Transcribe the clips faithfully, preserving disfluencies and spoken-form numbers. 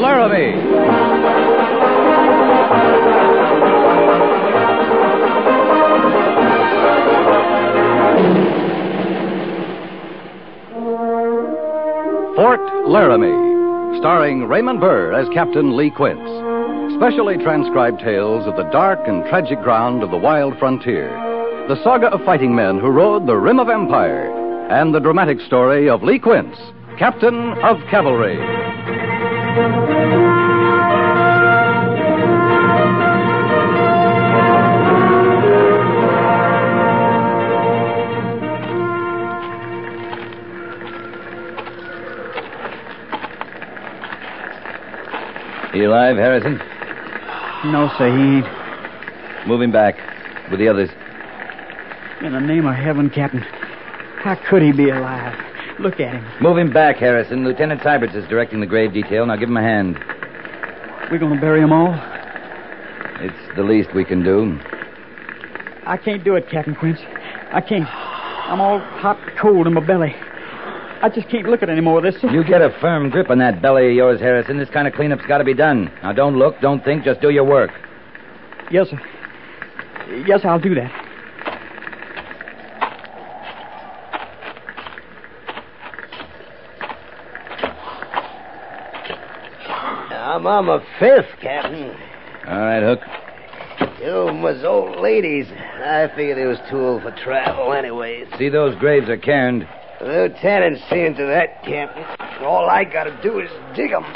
Laramie. Fort Laramie, starring Raymond Burr as Captain Lee Quince. Specially transcribed tales of the dark and tragic ground of the wild frontier. The saga of fighting men who rode the rim of empire. And the dramatic story of Lee Quince, Captain of Cavalry. You alive, Harrison? No, sir, he ain't. Move him back with the others. In the name of heaven, Captain, how could he be alive? Look at him. Move him back, Harrison. Lieutenant Syberts is directing the grave detail. Now give him a hand. We gonna bury them all? It's the least we can do. I can't do it, Captain Quince. I can't. I'm all hot and cold in my belly. I just can't look at any more of this, sir. You get a firm grip on that belly of yours, Harrison. This kind of cleanup's got to be done. Now, don't look, don't think, just do your work. Yes, sir. Yes, I'll do that. I'm on my fifth, Captain. All right, Hook. You was old ladies. I figured they was too old for travel anyways. See, those graves are cairned. Lieutenant's seeing to that, Captain. All I gotta do is dig 'em.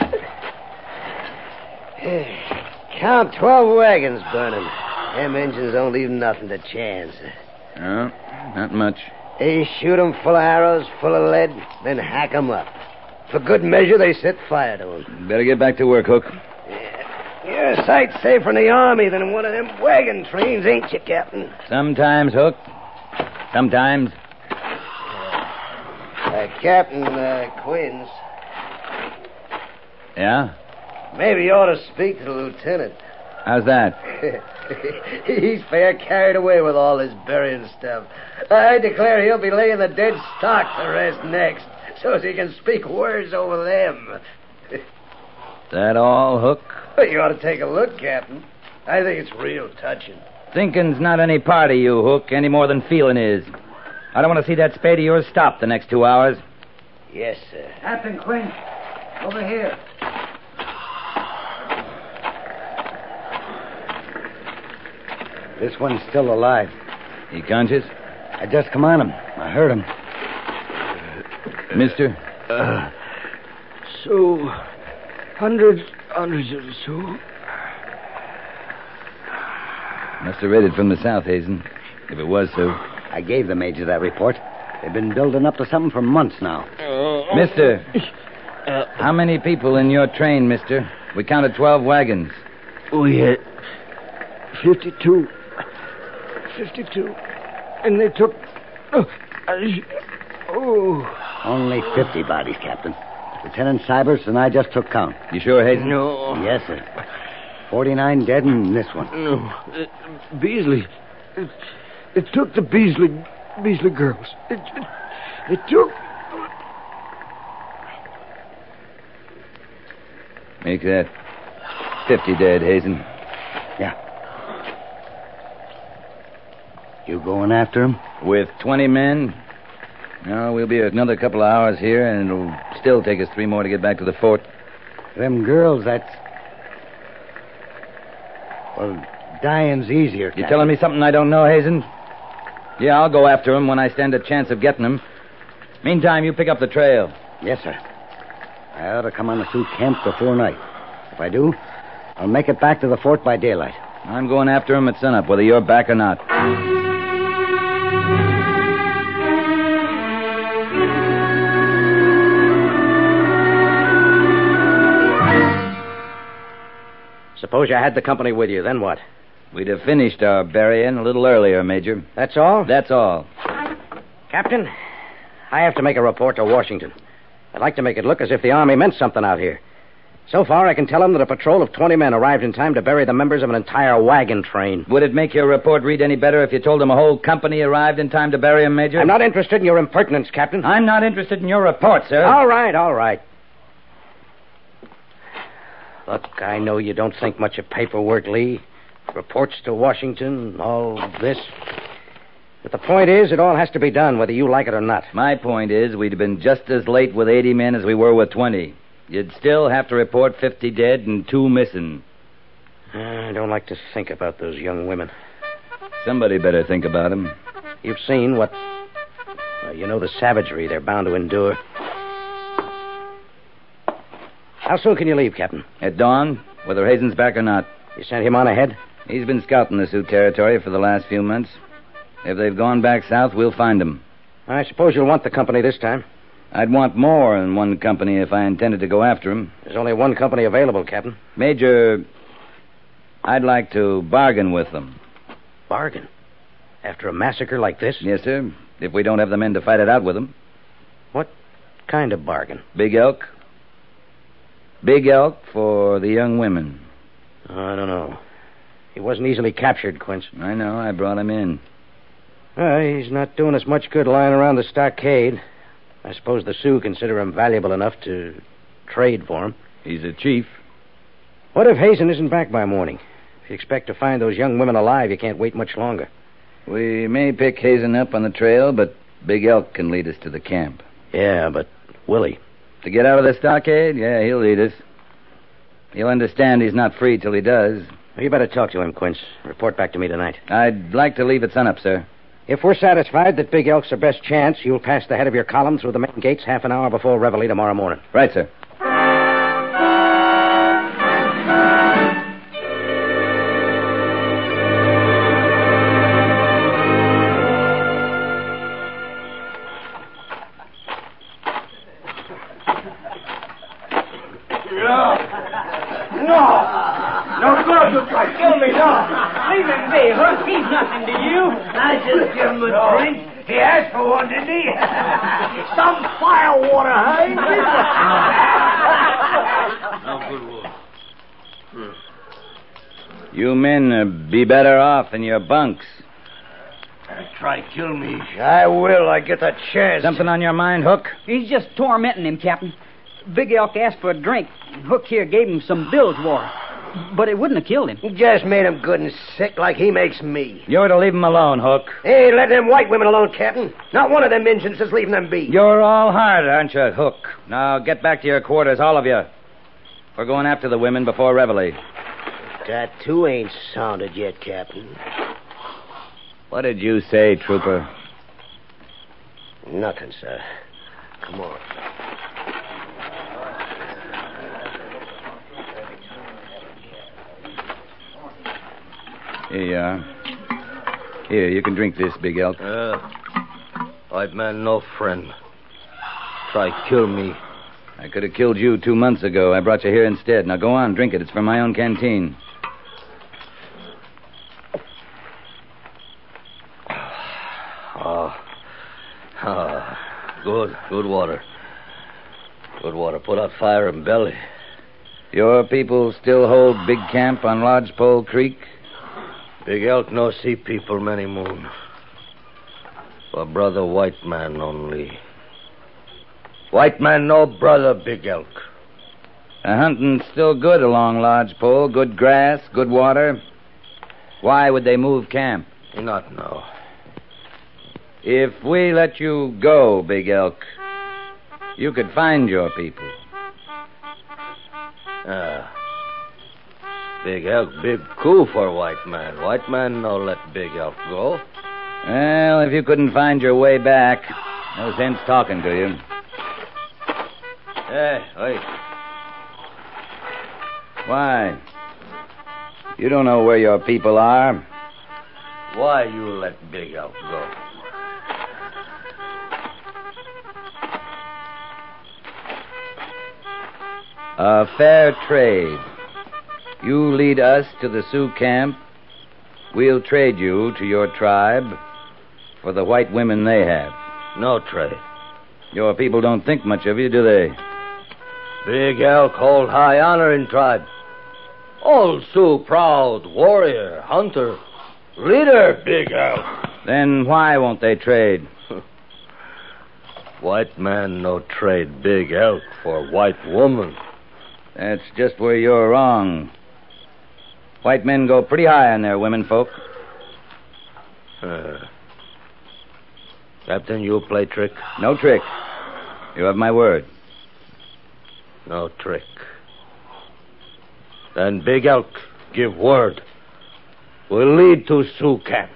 Count twelve wagons burning. Them engines don't leave nothing to chance. No, not much. They shoot 'em full of arrows, full of lead, then hack 'em up. For good measure, they set fire to 'em. Better get back to work, Hook. Yeah. You're a sight safer in the army than in one of them wagon trains, ain't you, Captain? Sometimes, Hook. Sometimes. Uh, Captain uh, Quince. Yeah? Maybe you ought to speak to the lieutenant. How's that? He's fair carried away with all this burying stuff. I declare he'll be laying the dead stock to rest next, so as he can speak words over them. That all, Hook? You ought to take a look, Captain. I think it's real touching. Thinking's not any part of you, Hook, any more than feeling is. I don't want to see that spade of yours stop the next two hours. Yes, sir. Captain Quince, over here. This one's still alive. He conscious? I just come on him. I heard him. Mister? Uh, so, hundreds, hundreds of Sioux. Must have raided from the south, Hazen. If it was so. I gave the major that report. They've been building up to something for months now. Uh, Mister, uh, how many people in your train, mister? We counted twelve wagons. we had fifty-two. Fifty-two. And they took... Oh, I, oh. Only fifty bodies, Captain. Lieutenant Syberts and I just took count. You sure, Hazen? No. Yes, sir. Forty-nine dead in this one. No. Uh, Beasley. It, it took the Beasley... Beasley girls. It, it, it took... Make that fifty dead, Hazen. Yeah. You going after him? With twenty men? No, we'll be another couple of hours here, and it'll still take us three more to get back to the fort. Them girls, that's... Well, dying's easier, You telling me something I don't know, Hazen? Yeah, I'll go after him when I stand a chance of getting him. Meantime, you pick up the trail. Yes, sir. I ought to come on the Sioux camp before night. If I do, I'll make it back to the fort by daylight. I'm going after him at sunup, whether you're back or not. Suppose you had the company with you, then what? We'd have finished our burying a little earlier, Major. That's all? That's all. Captain, I have to make a report to Washington. I'd like to make it look as if the Army meant something out here. So far, I can tell them that a patrol of twenty men arrived in time to bury the members of an entire wagon train. Would it make your report read any better if you told them a whole company arrived in time to bury him, Major? I'm not interested in your impertinence, Captain. I'm not interested in your report, sir. All right, all right. Look, I know you don't think much of paperwork, Lee. Reports to Washington, all this. But the point is, it all has to be done, whether you like it or not. My point is, we'd have been just as late with eighty men as we were with twenty. You'd still have to report fifty dead and two missing. I don't like to think about those young women. Somebody better think about them. You've seen what... Uh, you know the savagery they're bound to endure. How soon can you leave, Captain? At dawn, whether Hazen's back or not. You sent him on ahead? He's been scouting the Sioux territory for the last few months. If they've gone back south, we'll find them. I suppose you'll want the company this time. I'd want more than one company if I intended to go after him. There's only one company available, Captain. Major, I'd like to bargain with them. Bargain? After a massacre like this? Yes, sir. If we don't have the men to fight it out with them. What kind of bargain? Big elk. Big elk for the young women. I don't know. He wasn't easily captured, Quince. I know. I brought him in. Uh, he's not doing us much good lying around the stockade. I suppose the Sioux consider him valuable enough to trade for him. He's a chief. What if Hazen isn't back by morning? If you expect to find those young women alive, you can't wait much longer. We may pick Hazen up on the trail, but Big Elk can lead us to the camp. Yeah, but Willie? To get out of the stockade? Yeah, he'll lead us. He'll understand he's not free till he does. Well, you better talk to him, Quince. Report back to me tonight. I'd like to leave at sunup, sir. If we're satisfied that Big Elk's our best chance, you'll pass the head of your column through the main gates half an hour before Reveille tomorrow morning. Right, sir. Kill me, no. Leave him be, Hook. He's nothing to you. I just give him a drink. He asked for one, didn't he? Some firewater, huh? No good work. You men uh, be better off in your bunks. Try kill me. I will. I get the chance. Something on your mind, Hook? He's just tormenting him, Captain. Big Elk asked for a drink. Hook here gave him some bilge water. But it wouldn't have killed him. He just made him good and sick like he makes me. You're to leave him alone, Hook. Hey, let them white women alone, Captain. Not one of them Indians is leaving them be. You're all hard, aren't you, Hook? Now get back to your quarters, all of you. We're going after the women before Reveille. That, too, ain't sounded yet, Captain. What did you say, Trooper? Nothing, sir. Come on. Here you are. Here, you can drink this, Big Elk. Uh, white man, no friend. Try kill me. I could have killed you two months ago. I brought you here instead. Now go on, drink it. It's from my own canteen. Oh. Oh. Good, good water. Good water. Put out fire in belly. Your people still hold big camp on Lodgepole Creek? Big Elk no see people many moon. For brother white man only. White man no brother Big Elk. The hunting's still good along Lodgepole. Good grass, good water. Why would they move camp? Not know. If we let you go, Big Elk, you could find your people. Ah. Big Elk, big coup for white man. White man no let Big Elk go. Well, if you couldn't find your way back, no sense talking to you. Hey, wait. Why? You don't know where your people are. Why you let Big Elk go? A fair trade. You lead us to the Sioux camp. We'll trade you to your tribe for the white women they have. No trade. Your people don't think much of you, do they? Big Elk hold high honor in tribe. Old Sioux proud, warrior, hunter, leader, Big Elk. Then why won't they trade? White man no trade Big Elk for white woman. That's just where you're wrong. White men go pretty high on their women folk. Uh, Captain, you play trick? No trick. You have my word. No trick. Then Big Elk, give word. We'll lead to Sioux camp.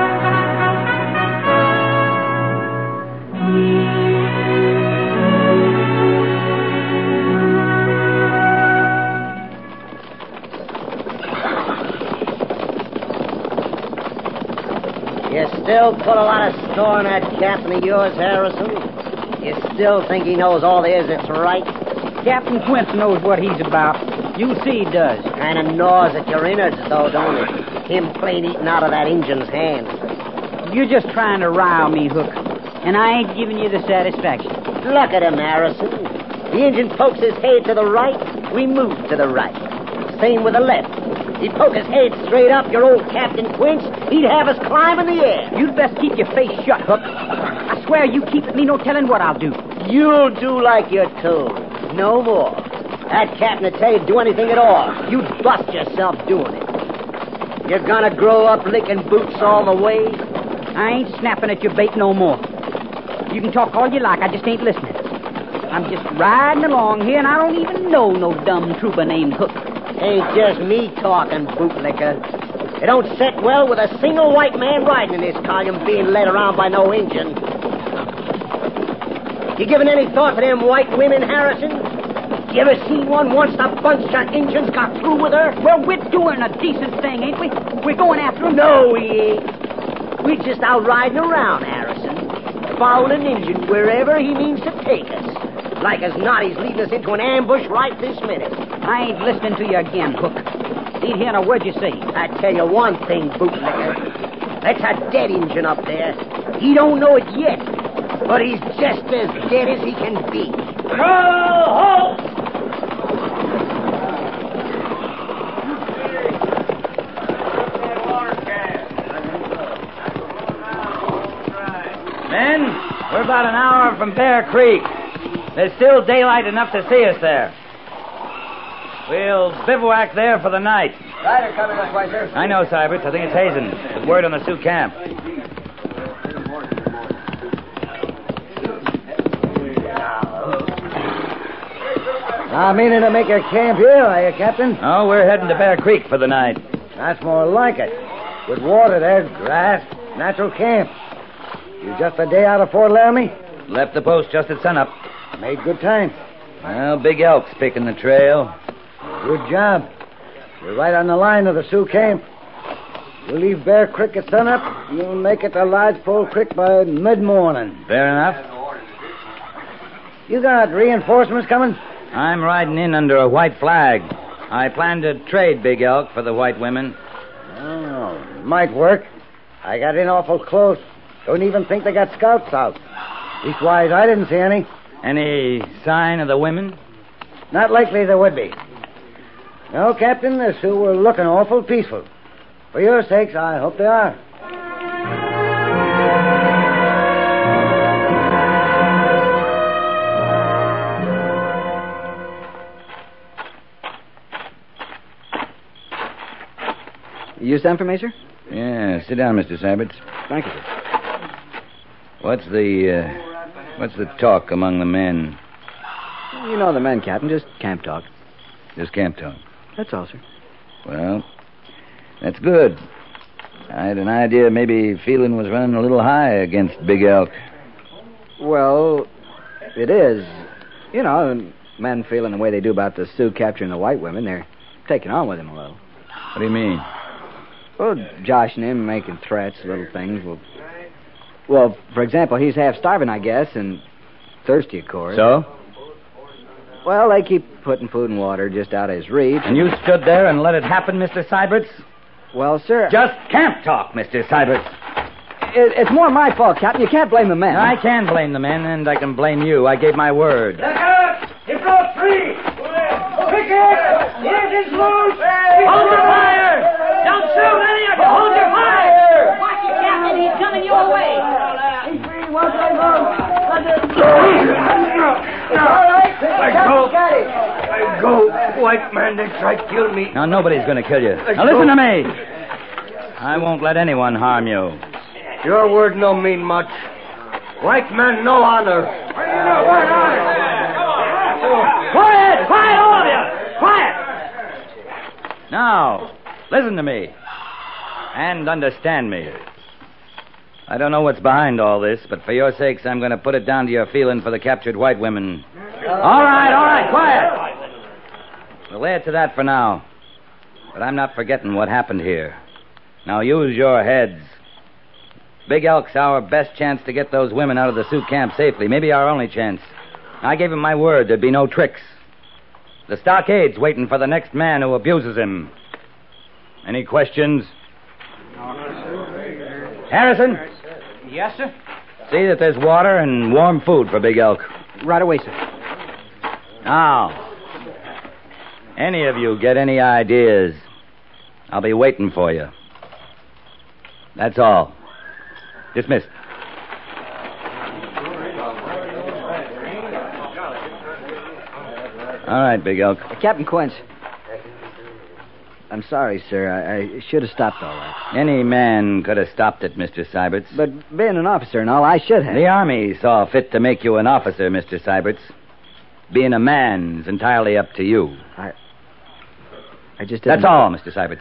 You still put a lot of store in that captain of yours, Harrison? You still think he knows all there is that's right? Captain Quince knows what he's about. You see he does. Kind of gnaws at your innards, though, don't it? Him plain eating out of that Injun's hand. You're just trying to rile me, Hook. And I ain't giving you the satisfaction. Look at him, Harrison. The Injun pokes his head to the right, we move to the right. Same with the left. He'd poke his head straight up, your old Captain Quince. He'd have us climb in the air. You'd best keep your face shut, Hook. I swear you keep at me, no telling what I'll do. You'll do like you're told. No more. That captain would tell you to do anything at all. You'd bust yourself doing it. You're gonna grow up licking boots all the way? I ain't snapping at your bait no more. You can talk all you like, I just ain't listening. I'm just riding along here, and I don't even know no dumb trooper named Hook. Ain't just me talking, bootlicker. It don't set well with a single white man riding in this column being led around by no Injun. You giving any thought to them white women, Harrison? You ever seen one once the bunch of Injuns got through with her? Well, we're doing a decent thing, ain't we? We're going after him. No, we ain't. We're just out riding around, Harrison. Following an Injun wherever he means to take us. Like as not, he's leading us into an ambush right this minute. I ain't listening to you again, Hook. Ain't hearing a word you say. I tell you one thing, bootlicker. That's a dead Injun up there. He don't know it yet, but he's just as dead as he can be. Halt! Men, we're about an hour from Bear Creek. There's still daylight enough to see us there. We'll bivouac there for the night. Rider coming this way, sir. I know, Syberts. I think it's Hazen. With word on the Sioux camp. Not meaning to make a camp here, are you, Captain? Oh, we're heading to Bear Creek for the night. That's more like it. With water there, grass, natural camp. You just a day out of Fort Laramie? Left the post just at sunup. Made good time. Well, Big Elk's picking the trail. Good job. You're right on the line of the Sioux camp. You leave Bear Creek at sunup, you'll make it to Lodgepole Creek by mid-morning. Fair enough. You got reinforcements coming? I'm riding in under a white flag. I plan to trade Big Elk for the white women. Oh, might work. I got in awful close. Don't even think they got scouts out. Leastwise, I didn't see any. Any sign of the women? Not likely there would be. No, Captain, the Sioux were looking awful peaceful. For your sakes, I hope they are. You sent for me, sir? Yeah, sit down, Mister Syberts. Thank you, sir. What's the, uh, what's the talk among the men? You know the men, Captain. Just camp talk. Just camp talk. That's all, sir. Well, that's good. I had an idea maybe feeling was running a little high against Big Elk. Well, it is. You know, men feeling the way they do about the Sioux capturing the white women, they're taking on with him a little. What do you mean? Well, joshing him, making threats, little things. Well, well, for example, he's half starving, I guess, and thirsty, of course. So? Well, they keep putting food and water just out of his reach. And you stood there and let it happen, Mister Syberts? Well, sir... Just camp talk, Mister Syberts. It, it's more my fault, Captain. You can't blame the men. I can blame the men, and I can blame you. I gave my word. Look out! He brought three! Pick it! The engine's loose! Hold your fire! Don't shoot any of you! Hold your fire! Watch it, Captain. He's coming your way. All right. Let go. Let go. White man, they try to kill me. Now, nobody's going to kill you. Let's Now, listen go. to me. I won't let anyone harm you. Your word no mean much. White man, no honor. Quiet! Quiet, all of you! Quiet! Now, listen to me. And understand me. I don't know what's behind all this, but for your sakes, I'm going to put it down to your feeling for the captured white women. All right, all right, quiet. We'll lay it to that for now. But I'm not forgetting what happened here. Now use your heads. Big Elk's our best chance to get those women out of the Sioux camp safely. Maybe our only chance. I gave him my word there'd be no tricks. The stockade's waiting for the next man who abuses him. Any questions? Harrison? Yes, sir? See that there's water and warm food for Big Elk. Right away, sir. Now, any of you get any ideas, I'll be waiting for you. That's all. Dismissed. All right, Big Elk. Captain Quince. I'm sorry, sir. I, I should have stopped all that. Any man could have stopped it, Mister Syberts. But being an officer and all, I should have. The Army saw fit to make you an officer, Mister Syberts. Being a man's entirely up to you. I... I just didn't... That's all, Mister Syberts.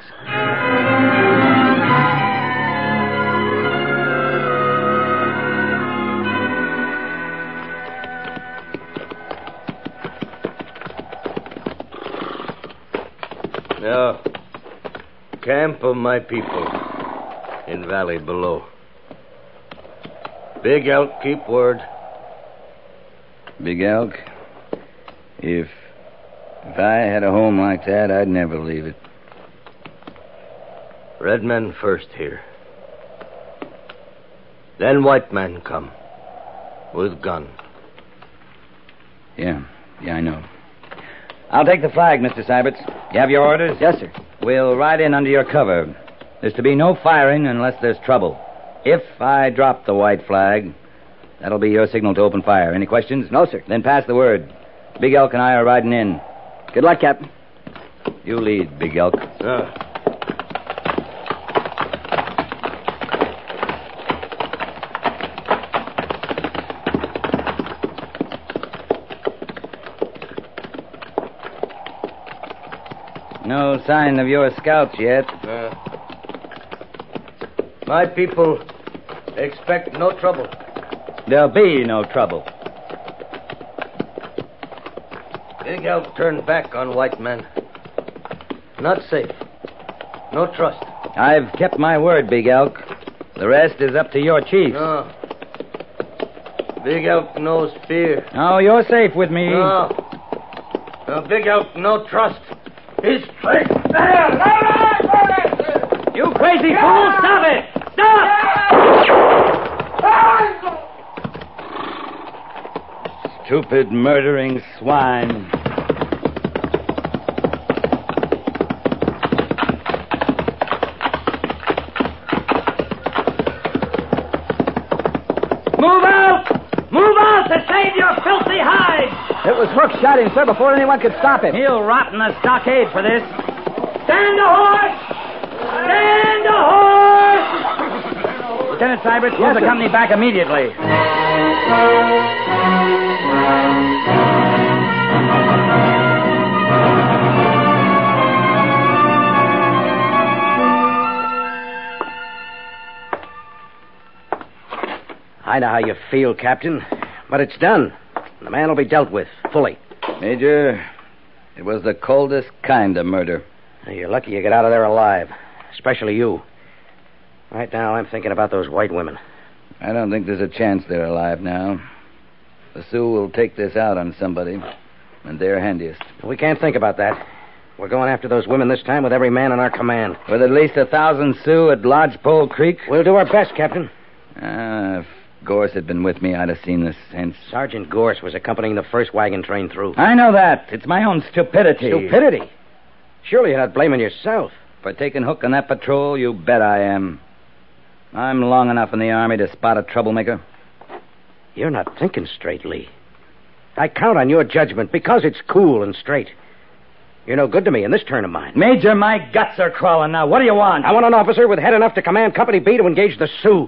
Now, camp of my people in valley below. Big Elk, keep word. Big Elk, if if I had a home like that, I'd never leave it. Red men first here. Then white men come. With gun. Yeah, yeah, I know. I'll take the flag, Mister Syberts. You have your orders? Yes, sir. We'll ride in under your cover. There's to be no firing unless there's trouble. If I drop the white flag, that'll be your signal to open fire. Any questions? No, sir. Then pass the word. Big Elk and I are riding in. Good luck, Captain. You lead, Big Elk. Uh. No sign of your scouts yet. Uh. My people expect no trouble. There'll be no trouble. Big Elk turned back on white men. Not safe. No trust. I've kept my word, Big Elk. The rest is up to your chief. No. Big Elk knows fear. Oh, you're safe with me. No. No, Big Elk no trust. His strength. You crazy fool! Stop it! Stop! Stupid, murdering swine. Move out! Move out to save your filthy hide! It was Hook shot him, sir, before anyone could stop him. He'll rot in the stockade for this. Stand a horse! Stand a horse! Lieutenant Syberts, move the company back immediately. I know how you feel, Captain, but it's done. The man will be dealt with, fully. Major, it was the coldest kind of murder. You're lucky you get out of there alive, especially you. Right now, I'm thinking about those white women. I don't think there's a chance they're alive now. The Sioux will take this out on somebody, and they're handiest. We can't think about that. We're going after those women this time with every man in our command. With at least a thousand Sioux at Lodgepole Creek? We'll do our best, Captain. Ah, if Gorse had been with me, I'd have seen this hence. Sergeant Gorse was accompanying the first wagon train through. I know that. It's my own stupidity. Stupidity? Surely you're not blaming yourself. For taking Hook on that patrol, you bet I am. I'm long enough in the Army to spot a troublemaker. You're not thinking straight, Lee. I count on your judgment because it's cool and straight. You're no good to me in this turn of mine. Major, my guts are crawling now. What do you want? I want an officer with head enough to command Company B to engage the Sioux.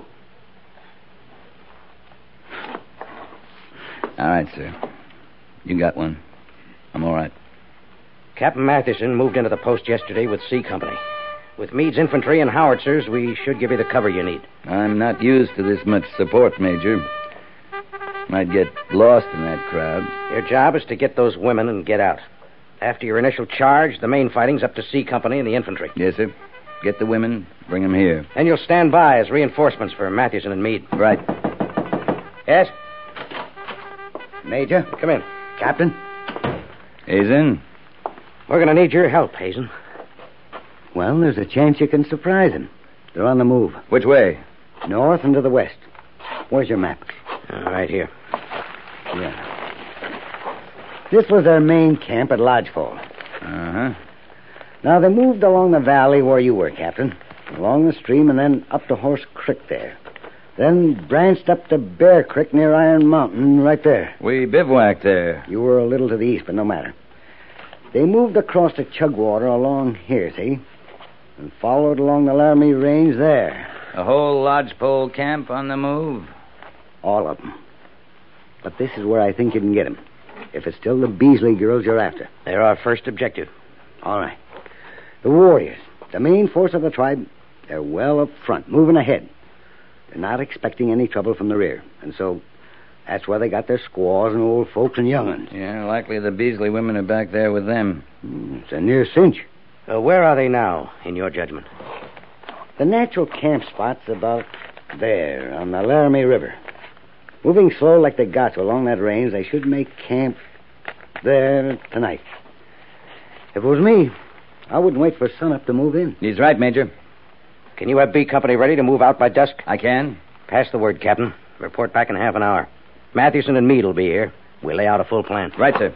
All right, sir. You got one. I'm all right. Captain Matheson moved into the post yesterday with C Company. With Meade's infantry and howitzers, we should give you the cover you need. I'm not used to this much support, Major. Might get lost in that crowd. Your job is to get those women and get out. After your initial charge, the main fighting's up to C Company and the infantry. Yes, sir. Get the women, bring them here. And you'll stand by as reinforcements for Matheson and Meade. Right. Yes? Major? Come in. Captain? Hazen? We're going to need your help, Hazen. Well, there's a chance you can surprise them. They're on the move. Which way? North and to the west. Where's your map? Uh, right here. Yeah. This was their main camp at Lodgefall. Uh-huh. Now, they moved along the valley where you were, Captain. Along the stream and then up to Horse Creek there. Then branched up to Bear Creek near Iron Mountain right there. We bivouacked there. You were a little to the east, but no matter. They moved across the Chugwater along here, see? And followed along the Laramie Range there. A whole lodgepole camp on the move? All of them. But this is where I think you can get them. If it's still the Beasley girls you're after. They're our first objective. All right. The warriors, the main force of the tribe, they're well up front, moving ahead. They're not expecting any trouble from the rear. And so that's where they got their squaws and old folks and young'uns. Yeah, likely the Beasley women are back there with them. Mm, it's a near cinch. Uh, where are they now, in your judgment? The natural camp spot's about there, on the Laramie River. Moving slow like they got to along that range, they should make camp there tonight. If it was me, I wouldn't wait for sunup to move in. He's right, Major. Can you have B Company ready to move out by dusk? I can. Pass the word, Captain. Report back in half an hour. Matheson and Meade will be here. We'll lay out a full plan. Right, sir.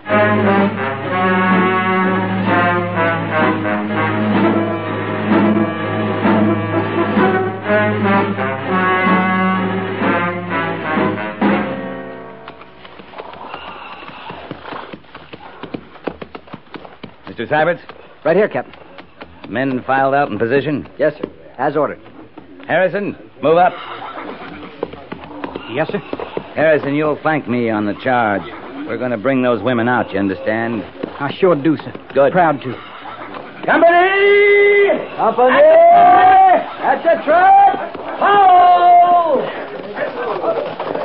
Mister Syberts? Right here, Captain. Men filed out in position? Yes, sir. As ordered. Harrison, move up. Yes, sir. Harrison, you'll thank me on the charge. We're going to bring those women out, you understand? I sure do, sir. Good. Proud to. Company! Company! That's the truck! Ho!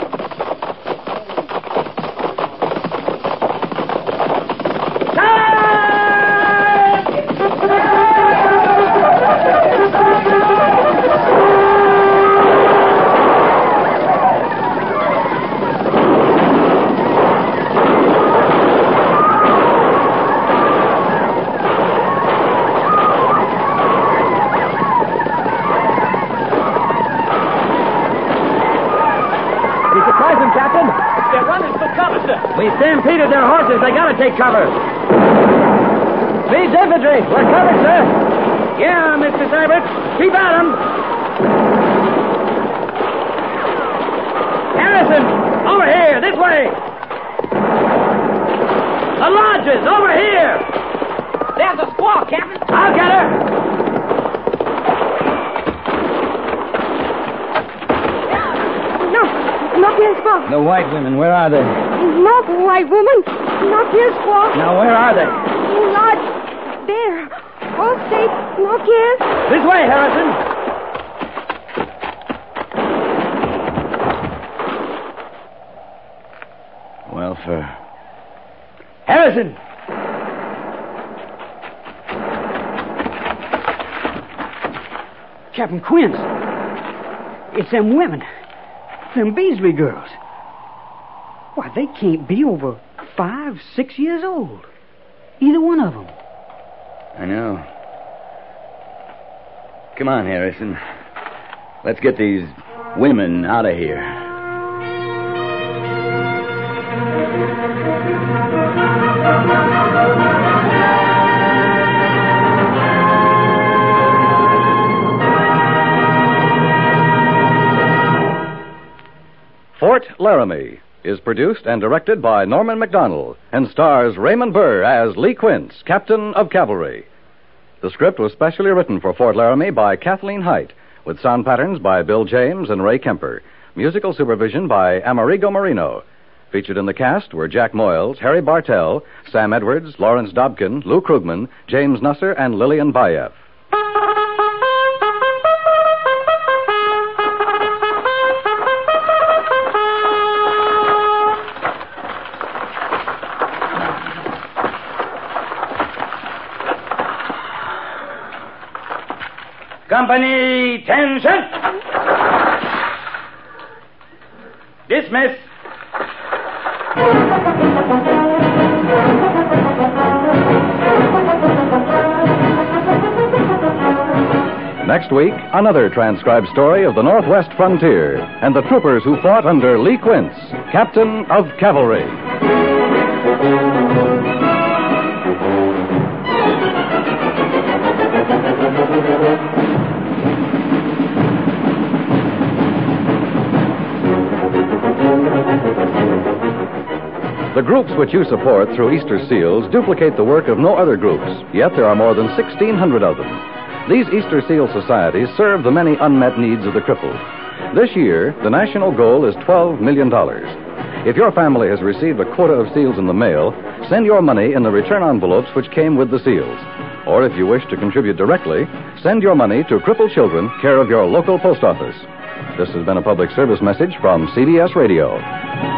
We stampeded their horses. They gotta take cover. Leeds infantry. We're covered, sir. Yeah, Mister Syberts. Keep at 'em. Harrison, over here, this way. The lodges, over here. There's a squaw, Captain. I'll get her. No, not here, squaw. The white women, where are they? Not white woman. Not here, squaw. Now, where are they? Not there. All safe. Not here. This way, Harrison. Well, for... Harrison! Captain Quince. It's them women. Them Beasley girls. Why, they can't be over five, six years old. Either one of them. I know. Come on, Harrison. Let's get these women out of here. Fort Laramie, is produced and directed by Norman MacDonald and stars Raymond Burr as Lee Quince, Captain of Cavalry. The script was specially written for Fort Laramie by Kathleen Height, with sound patterns by Bill James and Ray Kemper. Musical supervision by Amerigo Marino. Featured in the cast were Jack Moyles, Harry Bartell, Sam Edwards, Lawrence Dobkin, Lou Krugman, James Nusser, and Lillian Bayef. Company, attention! Dismiss. Next week, another transcribed story of the Northwest frontier and the troopers who fought under Lee Quince, Captain of Cavalry. The groups which you support through Easter Seals duplicate the work of no other groups, yet there are more than sixteen hundred of them. These Easter Seal societies serve the many unmet needs of the crippled. This year, the national goal is twelve million dollars. If your family has received a quota of seals in the mail, send your money in the return envelopes which came with the seals. Or if you wish to contribute directly, send your money to Crippled Children, care of your local post office. This has been a public service message from C B S Radio.